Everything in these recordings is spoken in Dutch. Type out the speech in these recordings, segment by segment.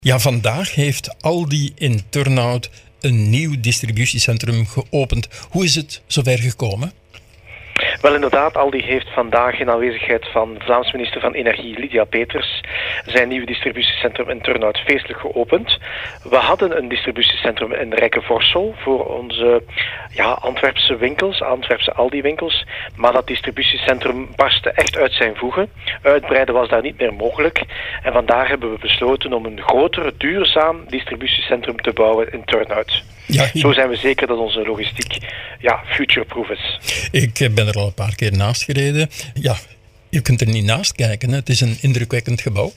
Ja, vandaag heeft Aldi in Turnhout een nieuw distributiecentrum geopend. Hoe is het zover gekomen? Wel inderdaad, Aldi heeft vandaag in aanwezigheid van de Vlaamse minister van Energie Lydia Peeters zijn nieuwe distributiecentrum in Turnhout feestelijk geopend. We hadden een distributiecentrum in Rijkenvorsel voor onze Antwerpse winkels, Antwerpse Aldi-winkels, maar dat distributiecentrum barstte echt uit zijn voegen. Uitbreiden was daar niet meer mogelijk en vandaar hebben we besloten om een groter, duurzaam distributiecentrum te bouwen in Turnhout. Ja, Zo zijn we zeker dat onze logistiek future-proof is. Ik ben er al een paar keer naast gereden. Ja, je kunt er niet naast kijken. Hè? Het is een indrukwekkend gebouw.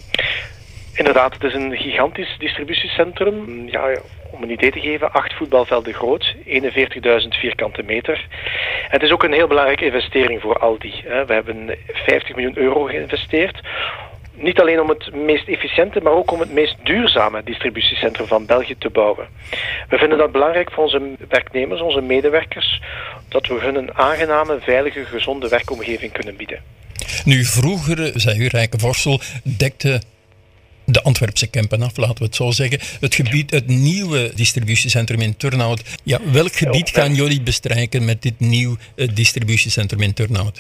Inderdaad, het is een gigantisch distributiecentrum. Ja, om een idee te geven, 8 voetbalvelden groot, 41.000 vierkante meter. En het is ook een heel belangrijke investering voor Aldi. We hebben 50 miljoen euro geïnvesteerd. Niet alleen om het meest efficiënte, maar ook om het meest duurzame distributiecentrum van België te bouwen. We vinden dat belangrijk voor onze werknemers, onze medewerkers, dat we hun een aangename, veilige, gezonde werkomgeving kunnen bieden. Nu, vroeger, zei u, Rijkenvorsel dekte de Antwerpse Kempen af, laten we het zo zeggen. Het gebied, het nieuwe distributiecentrum in Turnhout. Ja, welk gebied gaan jullie bestrijken met dit nieuw distributiecentrum in Turnhout?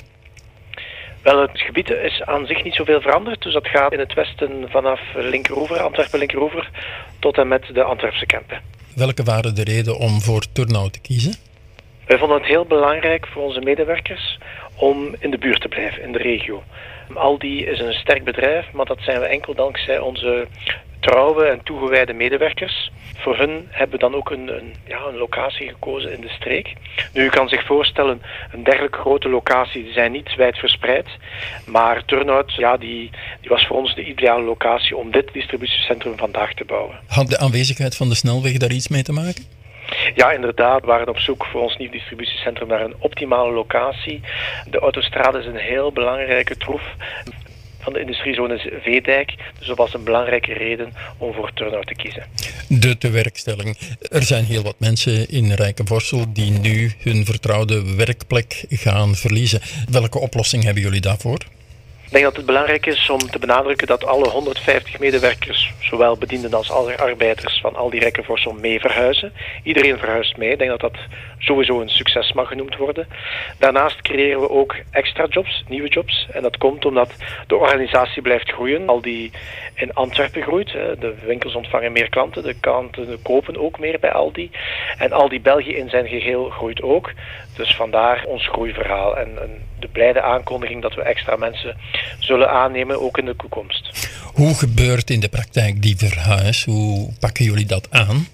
Wel, het gebied is aan zich niet zoveel veranderd. Dus dat gaat in het westen vanaf Linkeroever, Antwerpen-Linkeroever, tot en met de Antwerpse Kempen. Welke waren de redenen om voor Turnhout te kiezen? Wij vonden het heel belangrijk voor onze medewerkers om in de buurt te blijven, in de regio. Aldi is een sterk bedrijf, maar dat zijn we enkel dankzij onze trouwe en toegewijde medewerkers. Voor hun hebben we dan ook een locatie gekozen in de streek. Nu, u kan zich voorstellen, een dergelijke grote locatie, die zijn niet wijd verspreid. Maar Turnhout, die was voor ons de ideale locatie om dit distributiecentrum vandaag te bouwen. Had de aanwezigheid van de snelweg daar iets mee te maken? Ja, inderdaad. We waren op zoek voor ons nieuw distributiecentrum naar een optimale locatie. De autostrade is een heel belangrijke troef van de industriezone Veedijk. Dus dat was een belangrijke reden om voor Turnhout te kiezen. De tewerkstelling. Er zijn heel wat mensen in Rijkenvorsel die nu hun vertrouwde werkplek gaan verliezen. Welke oplossing hebben jullie daarvoor? Ik denk dat het belangrijk is om te benadrukken dat alle 150 medewerkers, zowel bedienden als alle arbeiders van Aldi Rijkenvorsel, mee verhuizen. Iedereen verhuist mee. Ik denk dat dat sowieso een succes mag genoemd worden. Daarnaast creëren we ook extra jobs, nieuwe jobs. En dat komt omdat de organisatie blijft groeien. Aldi in Antwerpen groeit. De winkels ontvangen meer klanten. De klanten kopen ook meer bij Aldi. En Aldi België in zijn geheel groeit ook. Dus vandaar ons groeiverhaal en de blijde aankondiging dat we extra mensen zullen aannemen, ook in de toekomst. Hoe gebeurt in de praktijk die verhuis? Hoe pakken jullie dat aan?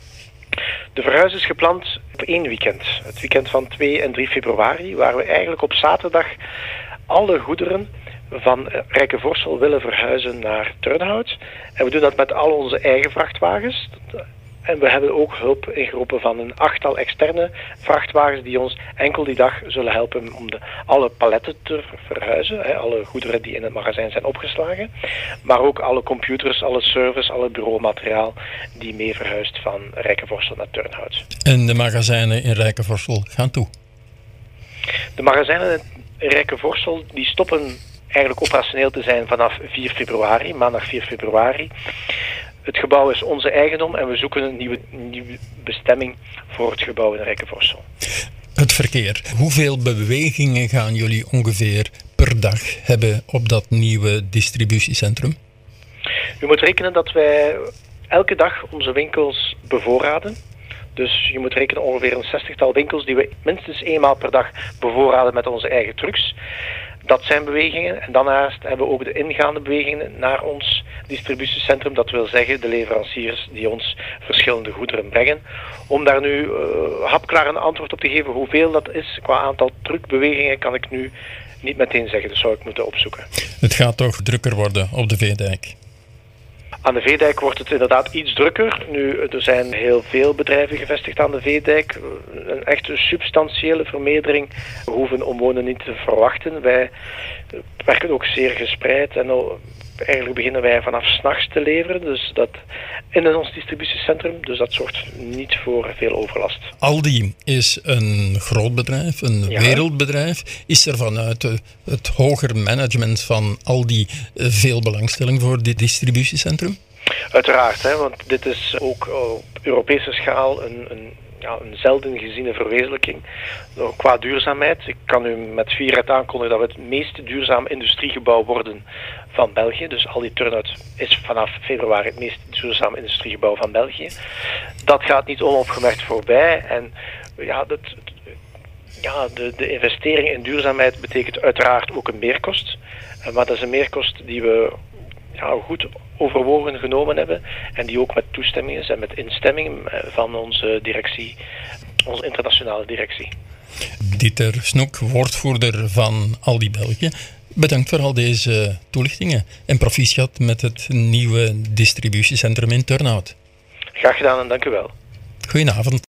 De verhuis is gepland op 1 weekend. Het weekend van 2 en 3 februari, waar we eigenlijk op zaterdag alle goederen van Rijkenvorsel willen verhuizen naar Turnhout. En we doen dat met al onze eigen vrachtwagens. En we hebben ook hulp ingeroepen van een 8-tal externe vrachtwagens die ons enkel die dag zullen helpen om alle paletten te verhuizen. Alle goederen die in het magazijn zijn opgeslagen. Maar ook alle computers, alle servers, alle bureaumateriaal die mee verhuist van Rijkenvorsel naar Turnhout. En de magazijnen in Rijkenvorsel gaan toe? De magazijnen in Rijkenvorsel die stoppen eigenlijk operationeel te zijn vanaf 4 februari, maandag 4 februari. Het gebouw is onze eigendom en we zoeken een nieuwe bestemming voor het gebouw in Rijkenvorsel. Het verkeer. Hoeveel bewegingen gaan jullie ongeveer per dag hebben op dat nieuwe distributiecentrum? U moet rekenen dat wij elke dag onze winkels bevoorraden. Dus je moet rekenen ongeveer een 60-tal winkels die we minstens eenmaal per dag bevoorraden met onze eigen trucks. Dat zijn bewegingen. En daarnaast hebben we ook de ingaande bewegingen naar ons distributiecentrum. Dat wil zeggen de leveranciers die ons verschillende goederen brengen. Om daar nu hapklaar een antwoord op te geven hoeveel dat is qua aantal truckbewegingen kan ik nu niet meteen zeggen. Dat zou ik moeten opzoeken. Het gaat toch drukker worden op de Veedijk? Aan de Veedijk wordt het inderdaad iets drukker. Nu, er zijn heel veel bedrijven gevestigd aan de Veedijk. Een echte substantiële vermeerdering hoeven de omwonenden niet te verwachten. Wij werken ook zeer gespreid en eigenlijk beginnen wij vanaf 's nachts te leveren. Dus dat in ons distributiecentrum. Dus dat zorgt niet voor veel overlast. Aldi is een groot bedrijf, een wereldbedrijf. Is er vanuit het hoger management van Aldi veel belangstelling voor dit distributiecentrum? Uiteraard, want dit is ook op Europese schaal een zelden geziene verwezenlijking. Qua duurzaamheid. Ik kan u met fierheid aankondigen dat we het meest duurzame industriegebouw worden van België. Dus Aldi Turnhout is vanaf februari het meest duurzame industriegebouw van België. Dat gaat niet onopgemerkt voorbij. En de investering in duurzaamheid betekent uiteraard ook een meerkost. Maar dat is een meerkost die we goed overwogen genomen hebben en die ook met toestemming is en met instemming van onze directie, onze internationale directie. Dieter Snoek, woordvoerder van Aldi België. Bedankt voor al deze toelichtingen en proficiat met het nieuwe distributiecentrum in Turnhout. Graag gedaan en dank u wel. Goedenavond.